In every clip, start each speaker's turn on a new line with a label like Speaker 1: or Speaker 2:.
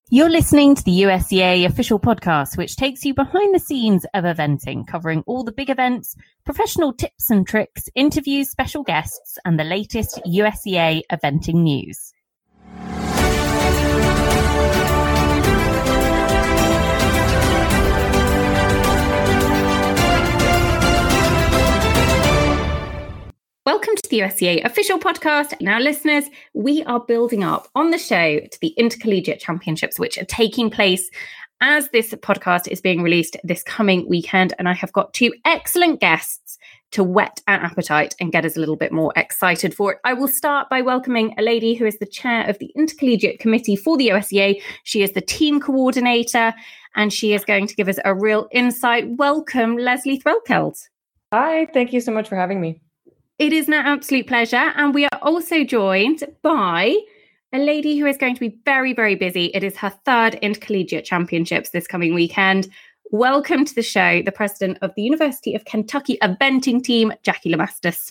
Speaker 1: You're listening to the USEA official podcast, which takes you behind the scenes of eventing, covering all the big events, professional tips and tricks, interviews, special guests, and the latest USEA eventing news. Welcome to the USEA official podcast. Now, listeners, we are building up on the show to the Intercollegiate Championships, which are taking place as this podcast is being released this coming weekend. And I have got two excellent guests to whet our appetite and get us a little bit more excited for it. I will start by welcoming a lady who is the chair of the Intercollegiate Committee for the USEA. She is the team coordinator, and she is going to give us a real insight. Welcome, Leslie Threlkeld.
Speaker 2: Hi, thank you so much for having me.
Speaker 1: It is an absolute pleasure. And we are also joined by a lady who is going to be very, very busy. It is her third Intercollegiate Championships this coming weekend. Welcome to the show, the president of the University of Kentucky eventing team, Jackie Lamastus.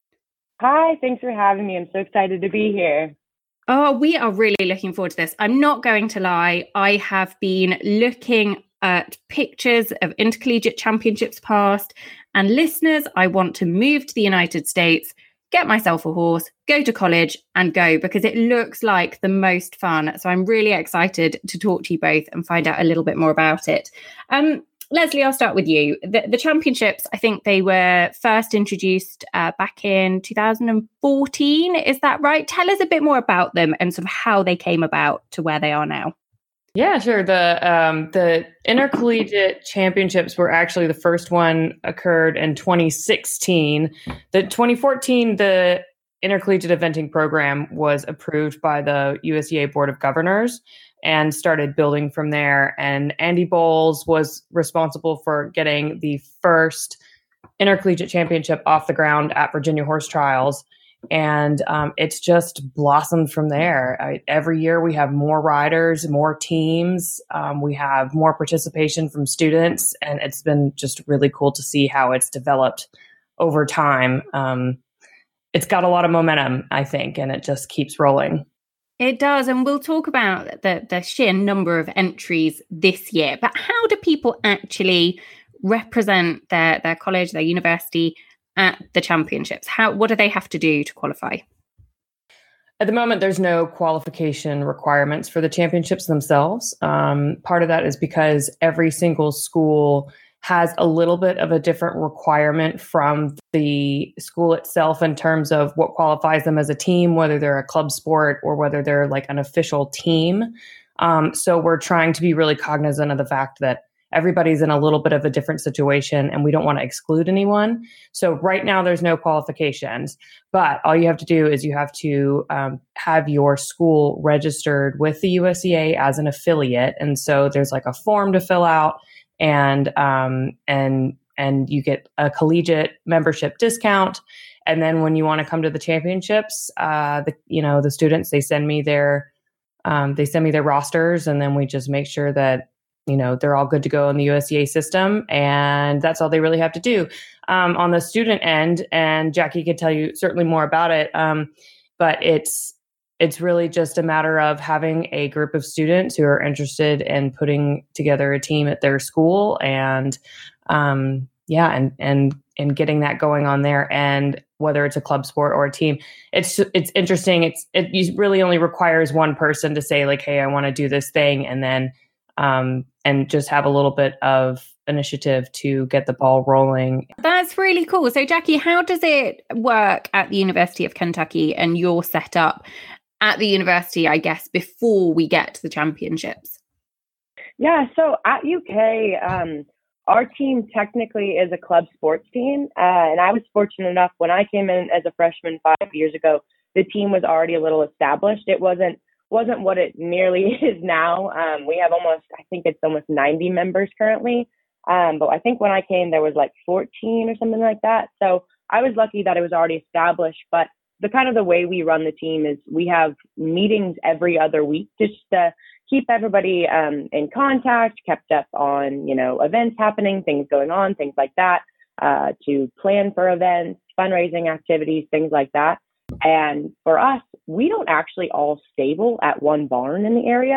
Speaker 3: Hi, thanks for having me. I'm so excited to be here.
Speaker 1: Oh, we are really looking forward to this. I'm not going to lie. I have been looking at pictures of Intercollegiate Championships past. And listeners, I want to move to the United States, get myself a horse, go to college and go, because it looks like the most fun. So I'm really excited to talk to you both and find out a little bit more about it. Leslie, I'll start with you. The championships, I think they were first introduced back in 2014. Is that right? Tell us a bit more about them and sort of how they came about to where they are now.
Speaker 2: Yeah, sure. The Intercollegiate Championships were actually the first one occurred in 2016. The 2014, the Intercollegiate Eventing Program was approved by the USEA Board of Governors and started building from there. And Andy Bowles was responsible for getting the first Intercollegiate Championship off the ground at Virginia Horse Trials. And it's just blossomed from there. Every year we have more riders, more teams. We have more participation from students. And it's been just really cool to see how it's developed over time. It's got a lot of momentum, I think, and it just keeps rolling.
Speaker 1: It does. And we'll talk about the sheer number of entries this year. But how do people actually represent their college, their university at the championships? What do they have to do to qualify?
Speaker 2: At the moment, there's no qualification requirements for the championships themselves. Part of that is because every single school has a little bit of a different requirement from the school itself in terms of what qualifies them as a team, whether they're a club sport or whether they're like an official team. So we're trying to be really cognizant of the fact that everybody's in a little bit of a different situation and we don't want to exclude anyone. So right now there's no qualifications, but all you have to do is you have to have your school registered with the USEA as an affiliate. And so there's like a form to fill out and you get a collegiate membership discount. And then when you want to come to the championships, the students, they send me their rosters, and then we just make sure that they're all good to go in the USEA system, and that's all they really have to do. On the student end, and Jackie could tell you certainly more about it, but it's really just a matter of having a group of students who are interested in putting together a team at their school, and getting that going on there. And whether it's a club sport or a team, it's interesting. It really only requires one person to say like, "Hey, I want to do this thing," and then and just have a little bit of initiative to get the ball rolling.
Speaker 1: That's really cool. So Jackie, how does it work at the University of Kentucky and your setup at the university, I guess, before we get to the championships?
Speaker 3: Yeah, so at UK, our team technically is a club sports team. And I was fortunate enough when I came in as a freshman 5 years ago, the team was already a little established. It wasn't what it nearly is now. We have almost 90 members currently. But I think when I came, there was like 14 or something like that. So I was lucky that it was already established. But the way we run the team is we have meetings every other week just to keep everybody in contact, kept up on, events happening, things going on, things like that, to plan for events, fundraising activities, things like that. And for us, we don't actually all stable at one barn in the area.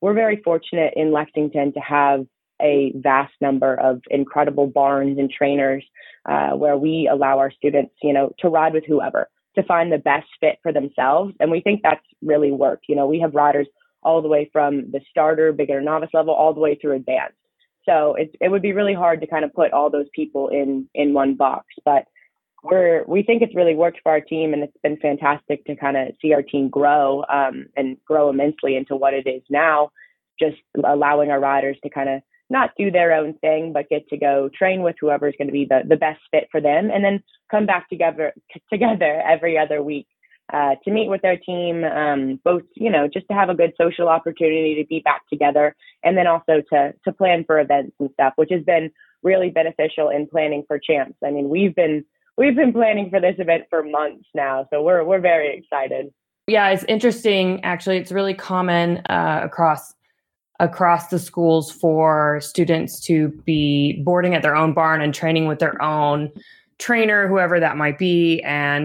Speaker 3: we're very fortunate in Lexington to have a vast number of incredible barns and trainers where we allow our students, to ride with whoever, to find the best fit for themselves. And we think that's really worked. We have riders all the way from the starter, beginner, novice level, all the way through advanced. So it would be really hard to kind of put all those people in one box. But we think it's really worked for our team, and it's been fantastic to kind of see our team grow and grow immensely into what it is now, just allowing our riders to kind of not do their own thing, but get to go train with whoever is going to be the best fit for them, and then come back together every other week to meet with their team, both, just to have a good social opportunity to be back together, and then also to plan for events and stuff, which has been really beneficial in planning for champs. I mean, we've been planning for this event for months now, so we're very excited.
Speaker 2: Yeah, it's interesting. Actually, it's really common across the schools for students to be boarding at their own barn and training with their own trainer, whoever that might be, and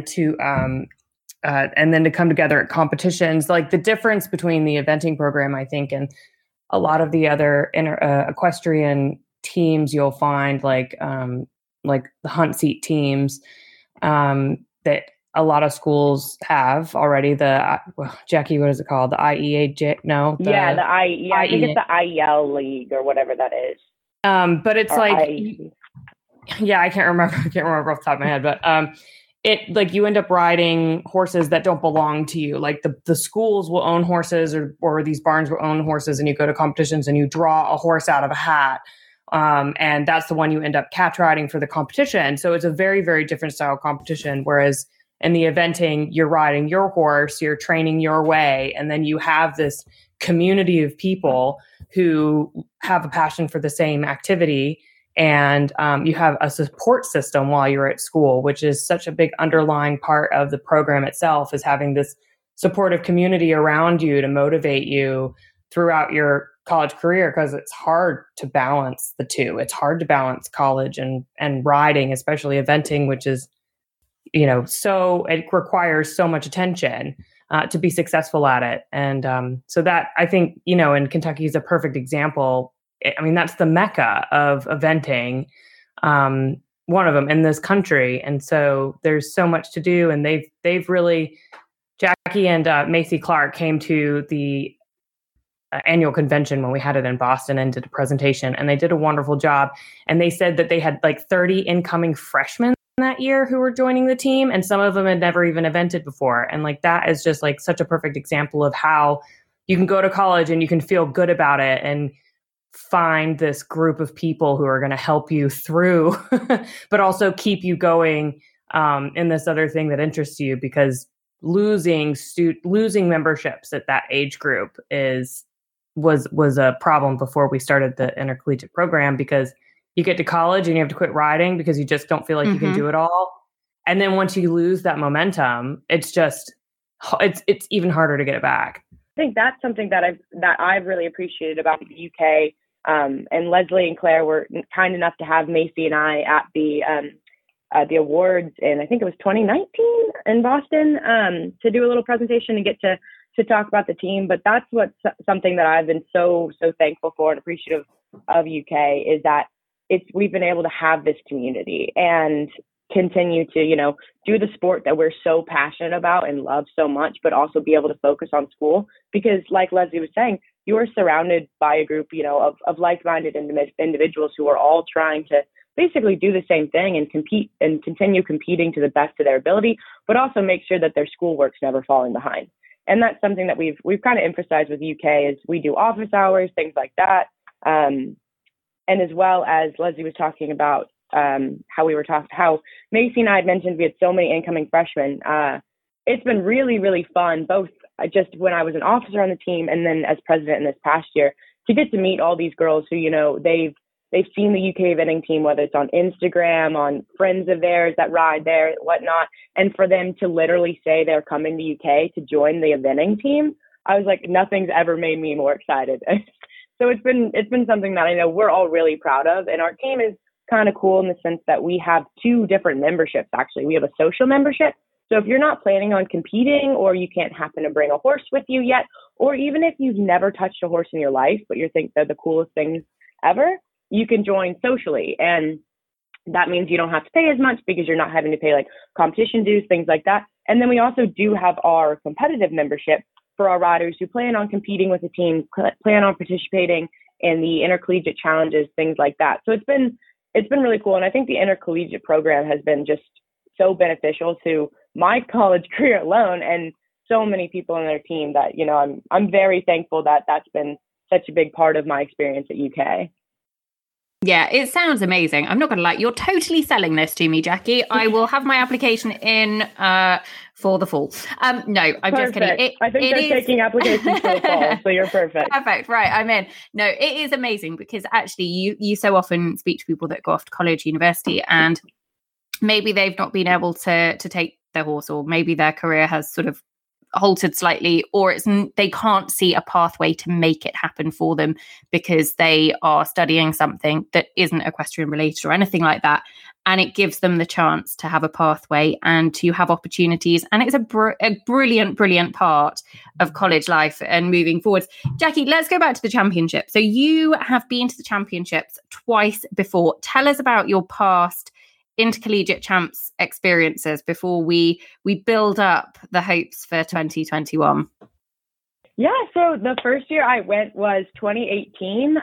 Speaker 2: then to come together at competitions. Like the difference between the eventing program, I think, and a lot of the other equestrian teams you'll find, like the hunt seat teams, that a lot of schools have already. Jackie, what is it called? The IEAJ? No.
Speaker 3: I think it's the IEL League or whatever that is.
Speaker 2: But it's or like, I can't remember off the top of my head, but it like you end up riding horses that don't belong to you. Like the schools will own horses or these barns will own horses, and you go to competitions and you draw a horse out of a hat. And that's the one you end up catch riding for the competition. So it's a very, very different style of competition. Whereas in the eventing, you're riding your horse, you're training your way, and then you have this community of people who have a passion for the same activity. And you have a support system while you're at school, which is such a big underlying part of the program itself, is having this supportive community around you to motivate you throughout your college career, because it's hard to balance the two. It's hard to balance college and riding, especially eventing, which is, so it requires so much attention to be successful at it. And so that, I think, in Kentucky is a perfect example. I mean, that's the mecca of eventing, one of them in this country. And so there's so much to do. And they've really, Jackie and Macy Clark came to the annual convention when we had it in Boston and did a presentation, and they did a wonderful job. And they said that they had like 30 incoming freshmen that year who were joining the team, and some of them had never even evented before. And like, that is just like such a perfect example of how you can go to college and you can feel good about it and find this group of people who are going to help you through, but also keep you going in this other thing that interests you, because losing memberships at that age group was a problem before we started the intercollegiate program, because you get to college and you have to quit riding because you just don't feel like you can do it all. And then once you lose that momentum, it's even harder to get it back.
Speaker 3: I think that's something that I've really appreciated about the UK. And Leslie and Claire were kind enough to have Macy and I at the awards in, I think it was 2019 in Boston, to do a little presentation and get to talk about the team. But that's something that I've been so thankful for and appreciative of UK, is that we've been able to have this community and continue to, do the sport that we're so passionate about and love so much, but also be able to focus on school. Because like Leslie was saying, you are surrounded by a group, of like-minded individuals who are all trying to basically do the same thing and compete and continue competing to the best of their ability, but also make sure that their schoolwork's never falling behind. And that's something that we've kind of emphasized with UK, is we do office hours, things like that. And as well as Leslie was talking about, how Macy and I had mentioned we had so many incoming freshmen. It's been really, really fun, both just when I was an officer on the team and then as president in this past year, to get to meet all these girls who, they've seen the UK eventing team, whether it's on Instagram, on friends of theirs that ride there, whatnot. And for them to literally say they're coming to UK to join the eventing team, I was like, nothing's ever made me more excited. So it's been something that I know we're all really proud of. And our team is kind of cool in the sense that we have two different memberships. Actually, we have a social membership So if you're not planning on competing, or you can't happen to bring a horse with you yet, or even if you've never touched a horse in your life, but you think they're the coolest things ever, you can join socially. And that means you don't have to pay as much because you're not having to pay like competition dues, things like that. And then we also do have our competitive membership for our riders who plan on competing with the team, plan on participating in the intercollegiate challenges, things like that. So it's been really cool. And I think the intercollegiate program has been just so beneficial to my college career alone, and so many people on their team that, you know, I'm very thankful that that's been such a big part of my experience at UK.
Speaker 1: Yeah, it sounds amazing. I'm not going to lie. You're totally selling this to me, Jackie. I will have my application in for the fall. No, I'm
Speaker 3: perfect.
Speaker 1: Just kidding.
Speaker 3: I think they're taking applications for the fall, so you're perfect.
Speaker 1: Perfect. Right, I'm in. No, it is amazing because actually you so often speak to people that go off to college, university, and maybe they've not been able to take their horse, or maybe their career has sort of halted slightly, or they can't see a pathway to make it happen for them because they are studying something that isn't equestrian related or anything like that. And it gives them the chance to have a pathway and to have opportunities. And it's a brilliant part of college life and moving forwards. Jackie, let's go back to the championship. So you have been to the championships twice before. Tell us about your past intercollegiate champs experiences before we build up the hopes for 2021.
Speaker 3: Yeah, so the first year I went was 2018.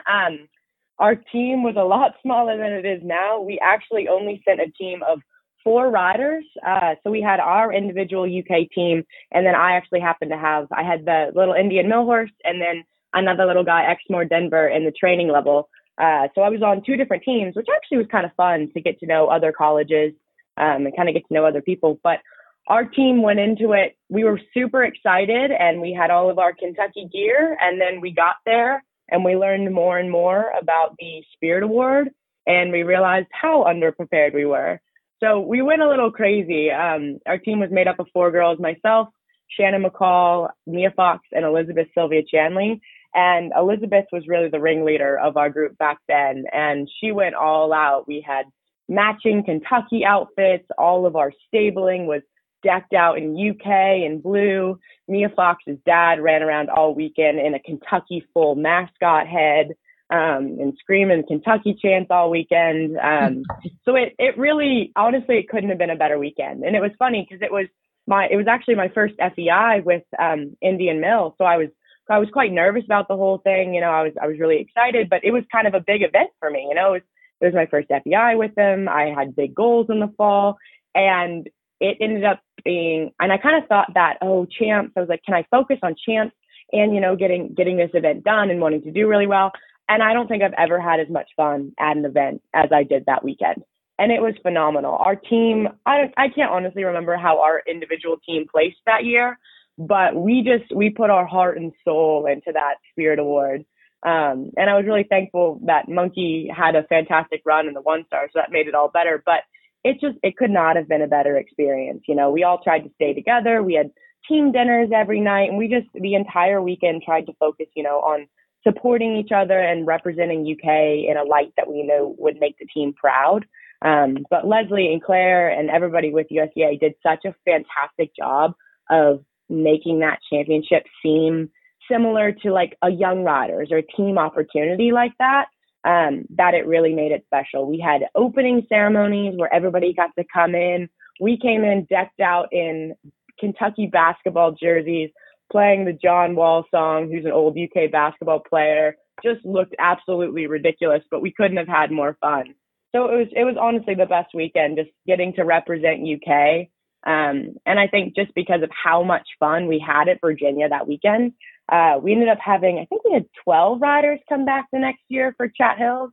Speaker 3: Our team was a lot smaller than it is now. We actually only sent a team of 4 riders. So we had our individual UK team, and then I actually happened to I had the little Indian mill horse, and then another little guy, Exmoor Denver, in the training level. So I was on 2 different teams, which actually was kind of fun to get to know other colleges and kind of get to know other people. But our team went into it, we were super excited, and we had all of our Kentucky gear. And then we got there and we learned more and more about the Spirit Award, and we realized how underprepared we were. So we went a little crazy. Our team was made up of 4 girls, myself, Shannon McCall, Mia Fox, and Elizabeth Sylvia Chanley. And Elizabeth was really the ringleader of our group back then, and she went all out. We had matching Kentucky outfits. All of our stabling was decked out in UK and blue. Mia Fox's dad ran around all weekend in a Kentucky full mascot head and screaming Kentucky chants all weekend. So it really, honestly, it couldn't have been a better weekend. And it was funny because it was actually my first FEI with Indian Mill, so I was quite nervous about the whole thing. You know, I was really excited, but it was kind of a big event for me. You know, it was my first FEI with them. I had big goals in the fall, and it ended up being, and I kind of thought that, champs, I was like, can I focus on champs and, you know, getting this event done and wanting to do really well. And I don't think I've ever had as much fun at an event as I did that weekend. And it was phenomenal. Our team, I can't honestly remember how our individual team placed that year, but we put our heart and soul into that Spirit Award. And I was really thankful that Monkey had a fantastic run in the 1-star, so that made it all better. But it could not have been a better experience. You know, we all tried to stay together. We had team dinners every night, and the entire weekend tried to focus, you know, on supporting each other and representing UK in a light that we know would make the team proud. But Leslie and Claire and everybody with USEA did such a fantastic job of making that championship seem similar to like a Young Riders or a team opportunity like that, that it really made it special. We had opening ceremonies where everybody got to come in. We came in decked out in Kentucky basketball jerseys, playing the John Wall song, who's an old UK basketball player. Just looked absolutely ridiculous, but we couldn't have had more fun. So it was honestly the best weekend, just getting to represent UK. And I think just because of how much fun we had at Virginia that weekend, we ended up having, I think we had 12 riders come back the next year for Chat Hills.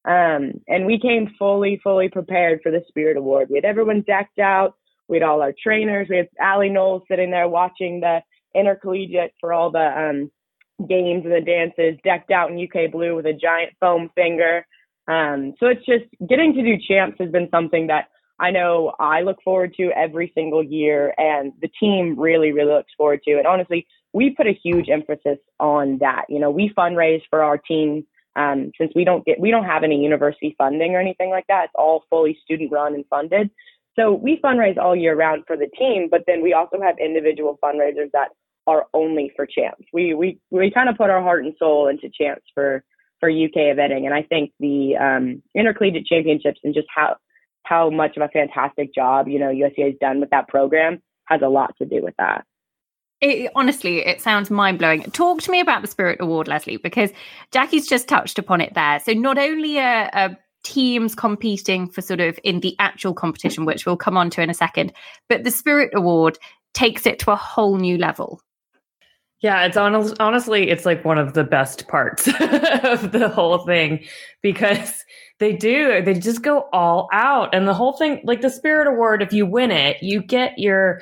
Speaker 3: And we came fully prepared for the Spirit Award. We had everyone decked out. We had all our trainers. We had Allie Knowles sitting there watching the intercollegiate for all the games and the dances, decked out in UK blue with a giant foam finger. So it's just getting to do champs has been something that I know I look forward to every single year, and the team really looks forward to. And honestly, we put a huge emphasis on that. You know, we fundraise for our team since we don't have any university funding or anything like that. It's all fully student run and funded. So we fundraise all year round for the team, but then we also have individual fundraisers that are only for champs. We kind of put our heart and soul into champs for UK eventing. And I think the intercollegiate championships and just how much of a fantastic job, USCA has done with that program has a lot to do with that.
Speaker 1: Honestly, it sounds mind-blowing. Talk to me about the Spirit Award, Leslie, because Jackie's just touched upon it there. So not only are teams competing for sort of in the actual competition, which we'll come on to in a second, but the Spirit Award takes it to a whole new level.
Speaker 2: Yeah, it's honestly, it's like one of the best parts of the whole thing, because they just go all out. And the whole thing, like the Spirit Award, if you win it, you get your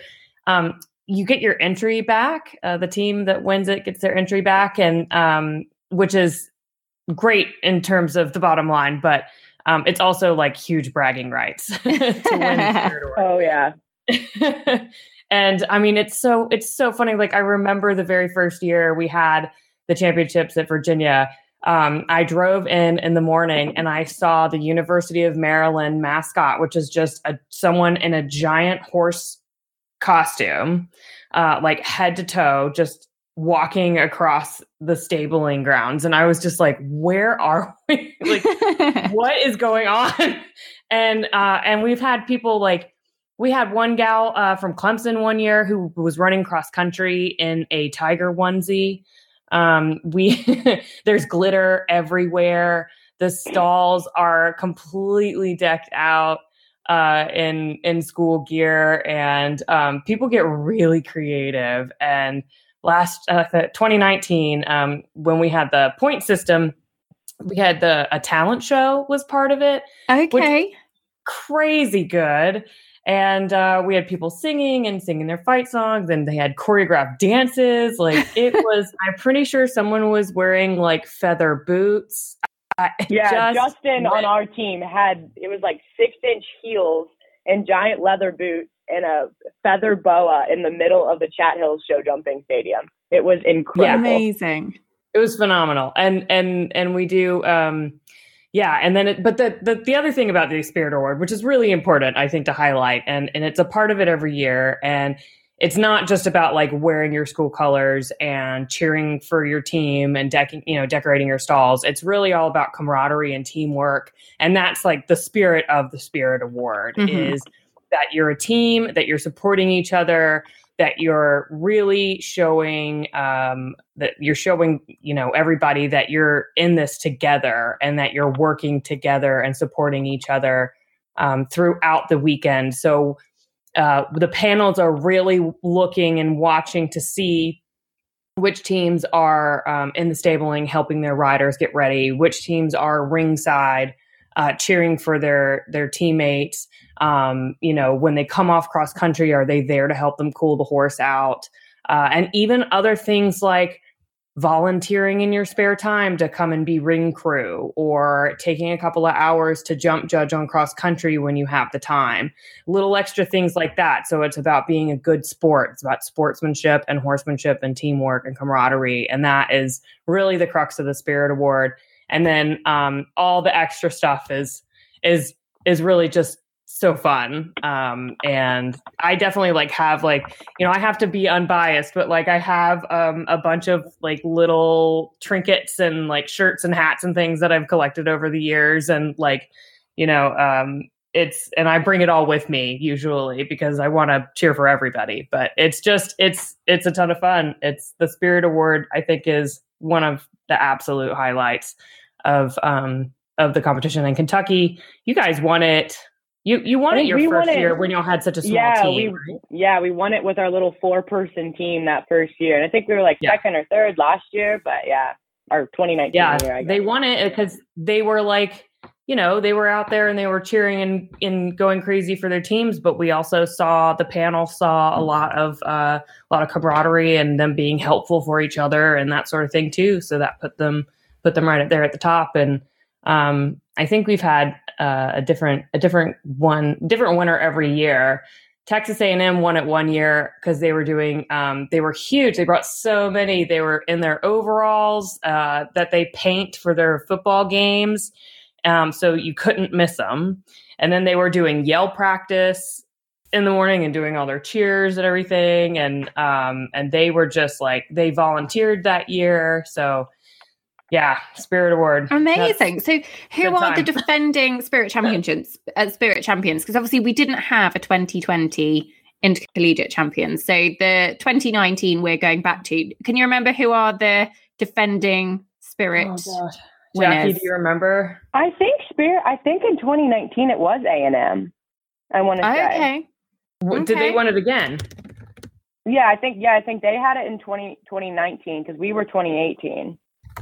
Speaker 2: entry back. The team that wins it gets their entry back, and which is great in terms of the bottom line, but it's also like huge bragging rights to win the Spirit Award.
Speaker 3: Oh yeah.
Speaker 2: And I mean, it's so funny. Like, I remember the very first year we had the championships at Virginia. I drove in the morning and I saw the University of Maryland mascot, which is just someone in a giant horse costume, like head to toe, just walking across the stabling grounds. And I was just like, where are we? Like, what is going on? And we've had people like, we had one gal from Clemson one year who was running cross country in a tiger onesie. There's glitter everywhere. The stalls are completely decked out in school gear, and people get really creative. And last 2019, when we had the point system, we had a talent show was part of it.
Speaker 1: Okay,
Speaker 2: crazy good. And we had people singing their fight songs, and they had choreographed dances. Like, it was, I'm pretty sure someone was wearing like feather boots.
Speaker 3: Justin on our team it was like 6-inch heels and giant leather boots and a feather boa in the middle of the Chat Hills show jumping stadium. It was incredible.
Speaker 1: Yeah, amazing.
Speaker 2: It was phenomenal. And we do, and then, but the other thing about the Spirit Award, which is really important, I think, to highlight, and it's a part of it every year. And it's not just about like wearing your school colors and cheering for your team and decorating your stalls. It's really all about camaraderie and teamwork. And that's like the spirit of the Spirit Award, is that you're a team, that you're supporting each other, that you're really showing everybody that you're in this together, and that you're working together and supporting each other throughout the weekend. So the panels are really looking and watching to see which teams are in the stabling helping their riders get ready, which teams are ringside cheering for their teammates. When they come off cross country, are they there to help them cool the horse out? And even other things like volunteering in your spare time to come and be ring crew, or taking a couple of hours to jump judge on cross country when you have the time. Little extra things like that. So it's about being a good sport. It's about sportsmanship and horsemanship and teamwork and camaraderie. And that is really the crux of the Spirit Award. And then all the extra stuff is really just so fun. And I definitely have I have to be unbiased, but I have a bunch of little trinkets and shirts and hats and things that I've collected over the years. And and I bring it all with me usually because I want to cheer for everybody, but it's a ton of fun. It's the Spirit Award, I think, is one of the absolute highlights of the competition. In Kentucky, you guys won it. You won it your first year when y'all had such a small team.
Speaker 3: We won it with our little 4-person team that first year. And I think we were second or third last year, but our 2019 year, I guess.
Speaker 2: They won it because they were they were out there and they were cheering and going crazy for their teams. But we also the panel saw a lot of camaraderie and them being helpful for each other and that sort of thing too. So that put them right there at the top. And I think we've had a different winner every year. Texas A&M won it one year because they were they were huge. They brought so many. They were in their overalls that they paint for their football games. So you couldn't miss them. And then they were doing yell practice in the morning and doing all their cheers and everything. And they were just like, they volunteered that year. So yeah, Spirit Award.
Speaker 1: Amazing. So who are the defending Spirit champions? Because obviously we didn't have a 2020 intercollegiate champions. So the 2019 we're going back to. Can you remember who are the defending Spirit winners?
Speaker 2: Jackie, do you remember?
Speaker 3: I think in 2019 it was A&M. I want to say.
Speaker 1: Okay.
Speaker 2: Did they win it again?
Speaker 3: Yeah, I think they had it in 2019 because we were 2018.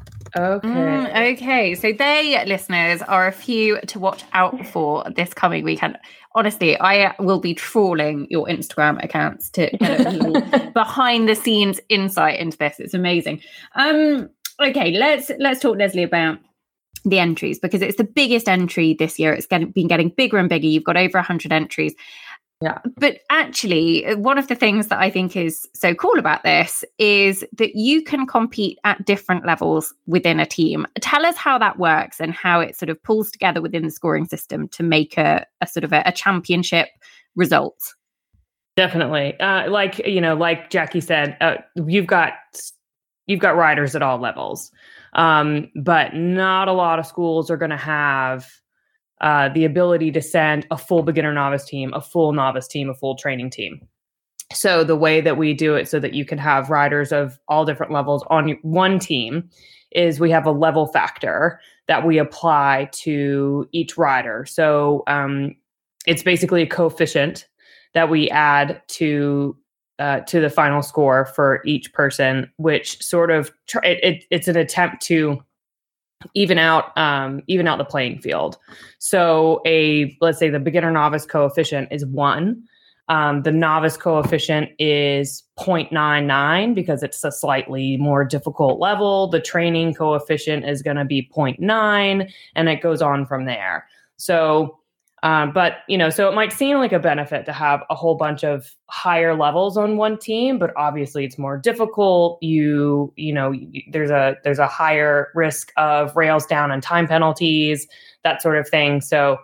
Speaker 1: Okay. So they, listeners, are a few to watch out for this coming weekend. Honestly, I will be trawling your Instagram accounts to get a behind the scenes insight into this. It's amazing. Okay, let's talk, Leslie, about the entries, because it's the biggest entry this year. It's been getting bigger and bigger. You've got over 100 entries.
Speaker 2: Yeah.
Speaker 1: But actually, one of the things that I think is so cool about this is that you can compete at different levels within a team. Tell us how that works and how it sort of pulls together within the scoring system to make a sort of a championship result.
Speaker 2: Definitely. Like Jackie said, you've got riders at all levels. But not a lot of schools are going to have the ability to send a full beginner novice team, a full novice team, a full training team. So the way that we do it so that you can have riders of all different levels on one team is we have a level factor that we apply to each rider. So it's basically a coefficient that we add to the final score for each person, which sort of it's an attempt to even out the playing field. So let's say the beginner novice coefficient is 1. The novice coefficient is 0.99 because it's a slightly more difficult level. The training coefficient is going to be 0.9, and it goes on from there. So, but so it might seem like a benefit to have a whole bunch of higher levels on one team, but obviously it's more difficult. There's a higher risk of rails down and time penalties, that sort of thing. So,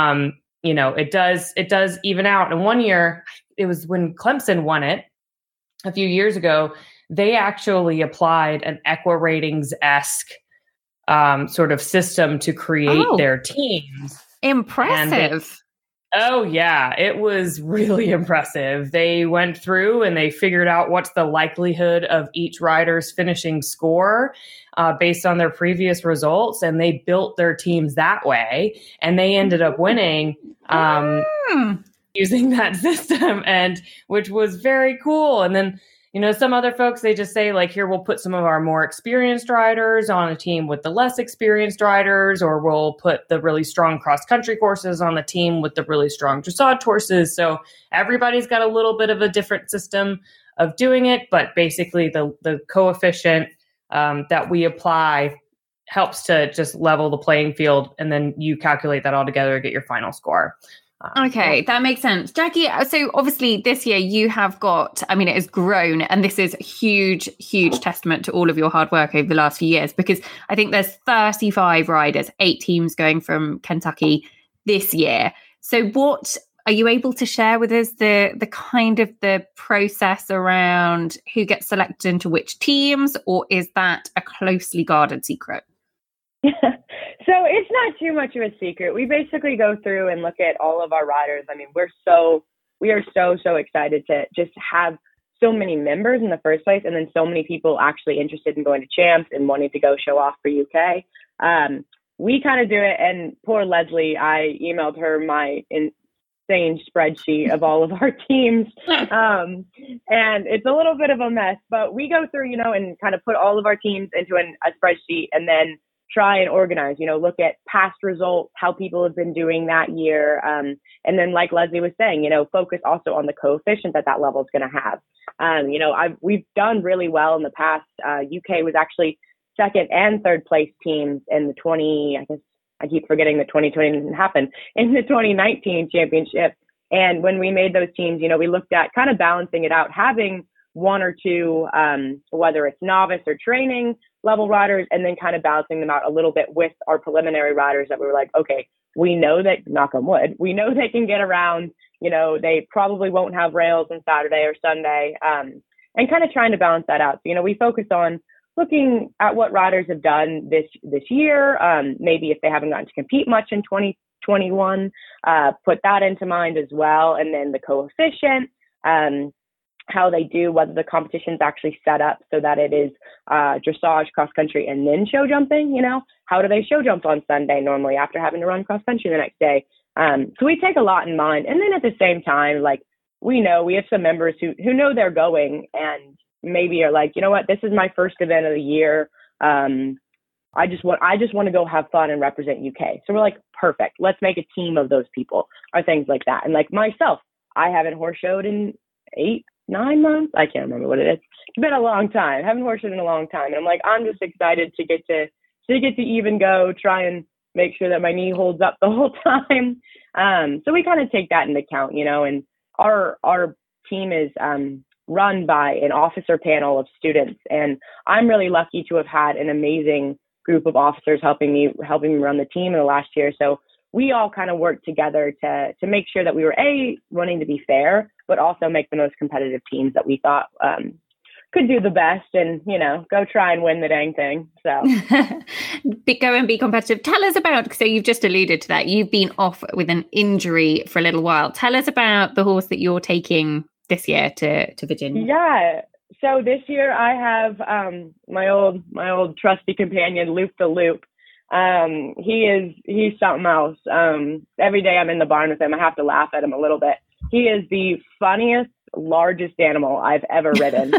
Speaker 2: it does even out. And one year, it was when Clemson won it a few years ago, they actually applied an EquiRatings-esque sort of system to create their teams.
Speaker 1: Impressive.
Speaker 2: It was really impressive. They went through and they figured out what's the likelihood of each rider's finishing score based on their previous results, and they built their teams that way, and they ended up winning using that system, and which was very cool. And then some other folks, they just say, like, here, we'll put some of our more experienced riders on a team with the less experienced riders, or we'll put the really strong cross-country horses on the team with the really strong dressage horses. So everybody's got a little bit of a different system of doing it, but basically the coefficient that we apply helps to just level the playing field, and then you calculate that all together to get your final score.
Speaker 1: Okay, that makes sense. Jackie, so obviously this year you have got, it has grown, and this is a huge, huge testament to all of your hard work over the last few years, because I think there's 35 riders, 8 teams going from Kentucky this year. So what are you able to share with us, the kind of the process around who gets selected into which teams, or is that a closely guarded secret?
Speaker 3: So it's not too much of a secret. We basically go through and look at all of our riders. We are so excited to just have so many members in the first place, and then so many people actually interested in going to champs and wanting to go show off for UK. We kind of do it, and poor Leslie, I emailed her my insane spreadsheet of all of our teams. And it's a little bit of a mess, but we go through, and kind of put all of our teams into a spreadsheet, and then try and organize, look at past results, how people have been doing that year. And then, like Leslie was saying, focus also on the coefficient that level is going to have. We've done really well in the past. UK was actually second and third place teams in the 2020 didn't happen, in the 2019 championship. And when we made those teams, we looked at kind of balancing it out, having 1 or 2, whether it's novice or training level riders, and then kind of balancing them out a little bit with our preliminary riders that we were like, okay, we know that, knock on wood, we know they can get around they probably won't have rails on Saturday or Sunday, and kind of trying to balance that out. So, we focus on looking at what riders have done this year, maybe if they haven't gotten to compete much in 2021, put that into mind as well. And then the coefficient, how they do, whether the competition's actually set up so that it is dressage, cross country, and then show jumping. How do they show jump on Sunday normally after having to run cross country the next day? So we take a lot in mind. And then at the same time, we know we have some members who know they're going and maybe are like, this is my first event of the year. I just want to go have fun and represent UK. So we're like, perfect. Let's make a team of those people or things like that. And like myself, I haven't horse showed in 8-9 months. I can't remember what it is. It's been a long time. I haven't horse showed in a long time. And I'm like, I'm just excited to get to even go, try and make sure that my knee holds up the whole time. So we kind of take that into account, and our team is run by an officer panel of students. And I'm really lucky to have had an amazing group of officers helping me run the team in the last year. So we all kind of worked together to make sure that we were running to be fair, but also make the most competitive teams that we thought could do the best and, go try and win the dang thing. So
Speaker 1: go and be competitive. Tell us about, so you've just alluded to that. You've been off with an injury for a little while. Tell us about the horse that you're taking this year to Virginia.
Speaker 3: Yeah. So this year I have my old trusty companion, Loop the Loop. He's something else. Every day I'm in the barn with him, I have to laugh at him a little bit. He is the funniest, largest animal I've ever ridden.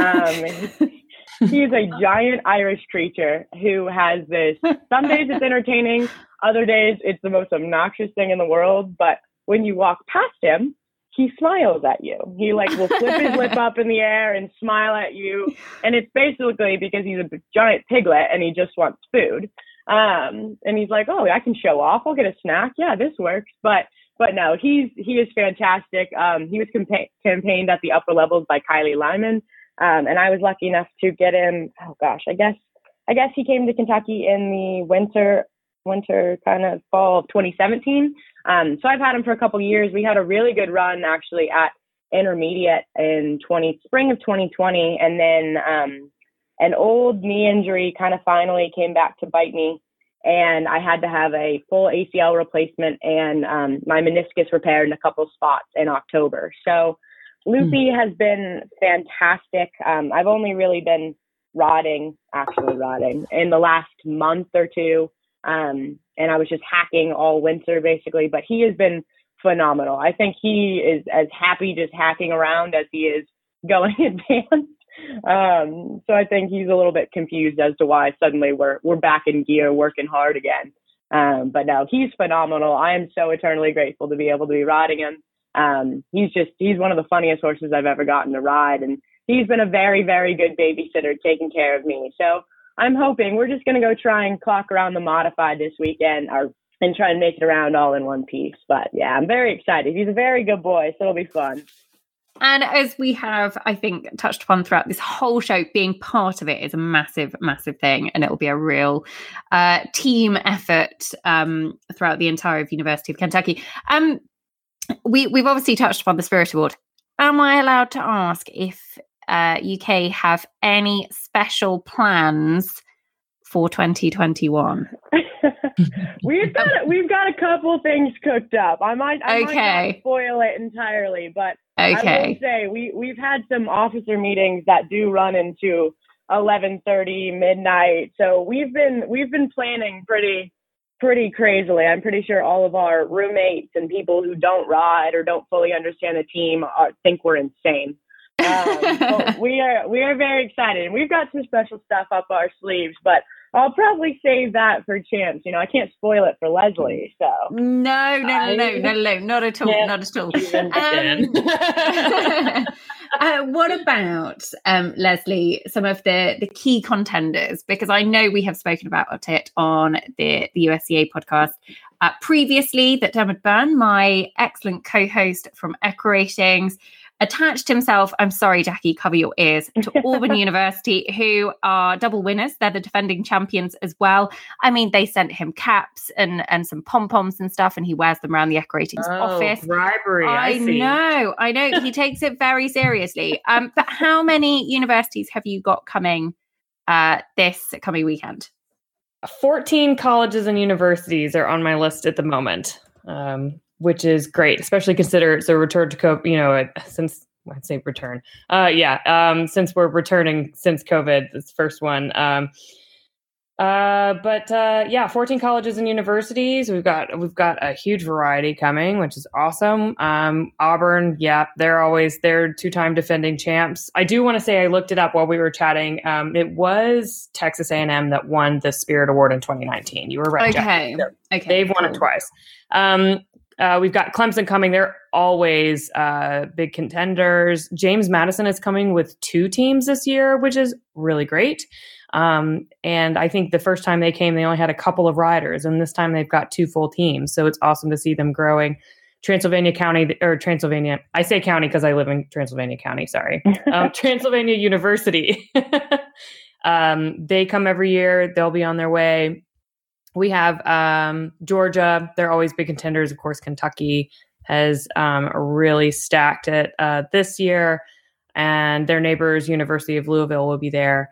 Speaker 3: He's a giant Irish creature who has this, some days it's entertaining, other days it's the most obnoxious thing in the world. But when you walk past him, he smiles at you. He will flip his lip up in the air and smile at you. And it's basically because he's a giant piglet and he just wants food. And he's like, oh, I can show off. I'll get a snack. Yeah, this works. But no, he is fantastic. He was campaigned at the upper levels by Kylie Lyman. And I was lucky enough to get him. Oh gosh, I guess he came to Kentucky in the winter kind of fall of 2017. So I've had him for a couple years. We had a really good run actually at intermediate in spring of 2020. And then an old knee injury kind of finally came back to bite me. And I had to have a full ACL replacement and my meniscus repaired in a couple of spots in October. So Loopy has been fantastic. I've only really been roding in the last month or two. And I was just hacking all winter basically, but he has been phenomenal. I think he is as happy just hacking around as he is going advanced. So I think he's a little bit confused as to why suddenly we're back in gear working hard again. But no, he's phenomenal. I am so eternally grateful to be able to be riding him. He's one of the funniest horses I've ever gotten to ride. And he's been a very, very good babysitter taking care of me. So I'm hoping we're just going to go try and clock around the modified this weekend and try and make it around all in one piece. But yeah, I'm very excited. He's a very good boy, so it'll be fun.
Speaker 1: And as we have, I think, touched upon throughout this whole show, being part of it is a massive, massive thing. And it will be a real team effort throughout the entire University of Kentucky. We've obviously touched upon the Spirit Award. Am I allowed to ask if UK have any special plans for 2021?
Speaker 3: We've got a couple things cooked up. I might not spoil it entirely, but I will say we've had some officer meetings that do run into 11:30 midnight. So we've been planning pretty crazily. I'm pretty sure all of our roommates and people who don't ride or don't fully understand the team think we're insane. But we are very excited, and we've got some special stuff up our sleeves, but I'll probably save that for Champs. I can't spoil it for Leslie. So
Speaker 1: no, not at all, not at all. What about Leslie? Some of the key contenders, because I know we have spoken about it on the USCA podcast previously. That Dermot Byrne, my excellent co-host from Equiratings, attached himself, I'm sorry, Jackie, cover your ears, to Auburn University, who are double winners. They're the defending champions as well. I mean, they sent him caps and some pom-poms and stuff, and he wears them around the Echo Ratings office.
Speaker 2: Bribery, I see.
Speaker 1: I know. He takes it very seriously. But how many universities have you got coming this coming weekend?
Speaker 2: 14 colleges and universities are on my list at the moment, which is great, especially consider it's a return to COVID, since I'd say return. Since we're returning since COVID, this first one. 14 colleges and universities. We've got a huge variety coming, which is awesome. Auburn, they're 2-time defending champs. I do want to say I looked it up while we were chatting. It was Texas A&M that won the Spirit Award in 2019. You were right.
Speaker 1: Okay.
Speaker 2: Okay. They've won it twice. We've got Clemson coming. They're always big contenders. James Madison is coming with 2 teams this year, which is really great. And I think the first time they came, they only had a couple of riders, and this time they've got 2 full teams. So it's awesome to see them growing. Transylvania, I say county because I live in Transylvania County, sorry. Transylvania University. They come every year. They'll be on their way. We have Georgia. They're always big contenders. Of course, Kentucky has really stacked it this year, and their neighbors, University of Louisville, will be there.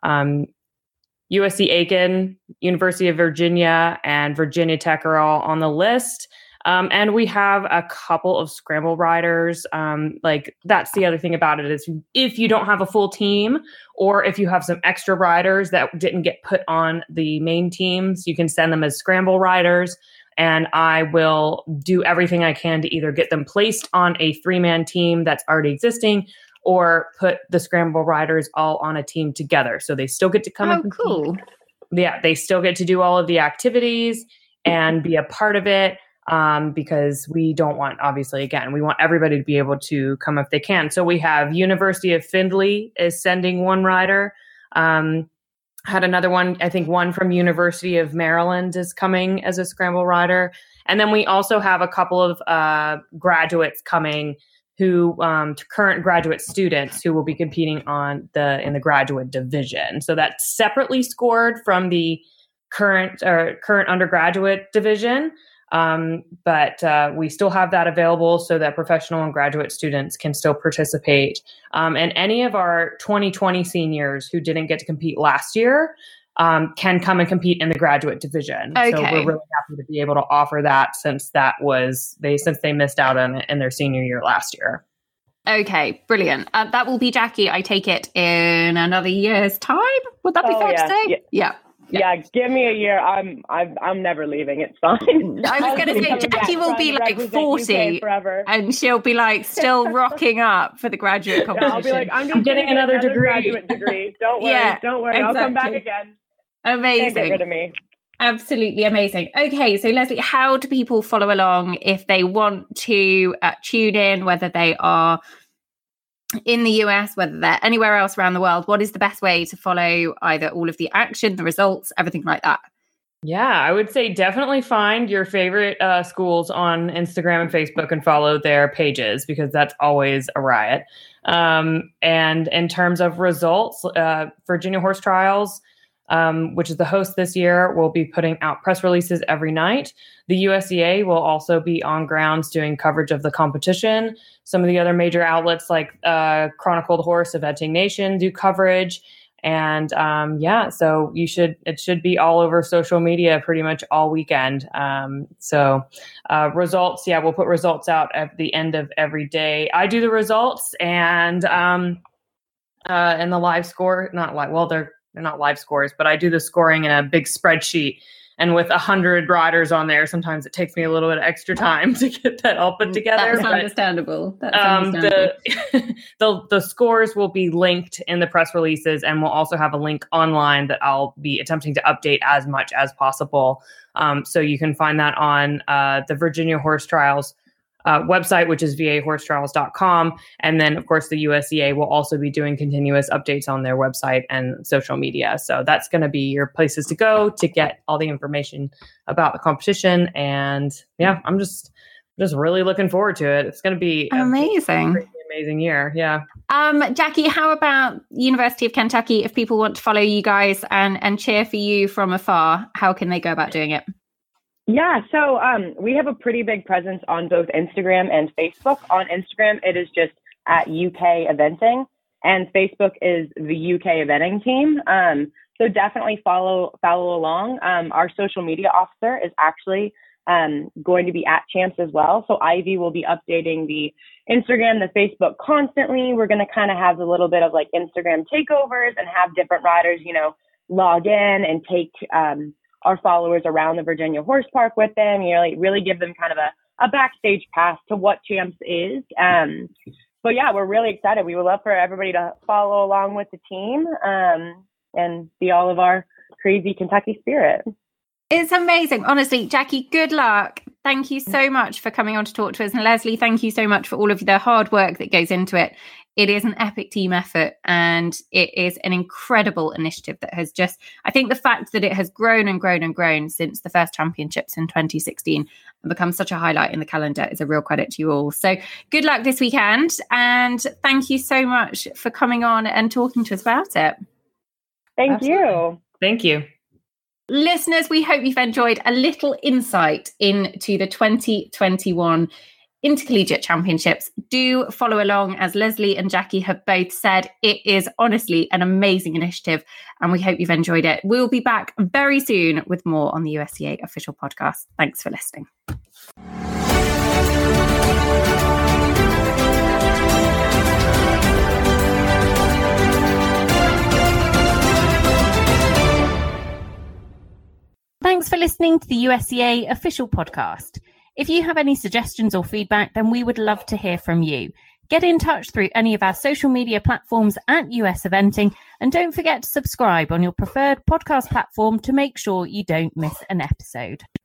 Speaker 2: USC Aiken, University of Virginia, and Virginia Tech are all on the list. And we have a couple of scramble riders. That's the other thing about it is if you don't have a full team, or if you have some extra riders that didn't get put on the main teams, you can send them as scramble riders. And I will do everything I can to either get them placed on a 3-man team that's already existing, or put the scramble riders all on a team together. So they still get to come and compete.
Speaker 1: Cool.
Speaker 2: Yeah, they still get to do all of the activities and be a part of it, because we don't want, obviously, again, we want everybody to be able to come if they can. So we have University of Findlay is sending 1 rider. Had another one, I think one from University of Maryland is coming as a scramble rider. And then we also have a couple of graduates coming who current graduate students who will be competing in the graduate division. So that's separately scored from the current undergraduate division. But we still have that available so that professional and graduate students can still participate. And any of our 2020 seniors who didn't get to compete last year can come and compete in the graduate division.
Speaker 1: Okay.
Speaker 2: So we're really happy to be able to offer that since they missed out on it in their senior year last year.
Speaker 1: Okay, brilliant. That will be, Jackie, I take it, in another year's time. Would that be fair to say?
Speaker 3: Yeah, give me a year. I'm never leaving. It's fine.
Speaker 1: I was going to say Jackie will be like 40 and she'll be like still rocking up for the graduate competition.
Speaker 3: I'll be like, I'm getting another graduate degree. Don't worry. Don't worry. Exactly. I'll come back again.
Speaker 1: Amazing.
Speaker 3: Can't get rid of me.
Speaker 1: Absolutely amazing. Okay, so Leslie, how do people follow along if they want to tune in, whether they are in the US, whether they're anywhere else around the world? What is the best way to follow either all of the action, the results, everything like that?
Speaker 2: Yeah, I would say definitely find your favorite schools on Instagram and Facebook and follow their pages, because that's always a riot. And in terms of results, Virginia Horse Trials, which is the host this year, will be putting out press releases every night. The USEA will also be on grounds doing coverage of the competition. Some of the other major outlets like Chronicled Horse, Eventing Nation do coverage. And so it should be all over social media pretty much all weekend. Results, we'll put results out at the end of every day. I do the results and the live score, they're not live scores, but I do the scoring in a big spreadsheet. And with 100 riders on there, sometimes it takes me a little bit of extra time to get that all put together.
Speaker 1: That's understandable. The
Speaker 2: scores will be linked in the press releases, and we'll also have a link online that I'll be attempting to update as much as possible. So you can find that on the Virginia Horse Trials website, which is vahorsetrials.com. And then, of course, the USEA will also be doing continuous updates on their website and social media. So that's going to be your places to go to get all the information about the competition. And I'm just really looking forward to it. It's going to be
Speaker 1: amazing.
Speaker 2: amazing year. Yeah.
Speaker 1: Jackie, how about University of Kentucky? If people want to follow you guys and cheer for you from afar, how can they go about doing it?
Speaker 3: Yeah, so we have a pretty big presence on both Instagram and Facebook. On Instagram, it is just at UK Eventing, and Facebook is the UK Eventing team. So definitely follow along. Our social media officer is actually going to be at Champs as well. So Ivy will be updating the Instagram, the Facebook constantly. We're going to kind of have a little bit of like Instagram takeovers and have different riders, log in and take our followers around the Virginia Horse Park with them, like really give them kind of a backstage pass to what Champs is. But yeah, we're really excited. We would love for everybody to follow along with the team and see all of our crazy Kentucky spirit.
Speaker 1: It's amazing. Honestly, Jackie, good luck. Thank you so much for coming on to talk to us. And Leslie, thank you so much for all of the hard work that goes into it. It is an epic team effort, and it is an incredible initiative that has just, I think the fact that it has grown and grown and grown since the first championships in 2016 and become such a highlight in the calendar is a real credit to you all. So good luck this weekend. And thank you so much for coming on and talking to us about it.
Speaker 3: Thank you.
Speaker 2: Thank you.
Speaker 1: Listeners, we hope you've enjoyed a little insight into the 2021 Intercollegiate Championships. Do follow along, as Leslie and Jackie have both said. It is honestly an amazing initiative, and we hope you've enjoyed it. We'll be back very soon with more on the USCA official podcast. Thanks for listening. Thanks for listening to the USCA official podcast. If you have any suggestions or feedback, then we would love to hear from you. Get in touch through any of our social media platforms at US Eventing, and don't forget to subscribe on your preferred podcast platform to make sure you don't miss an episode.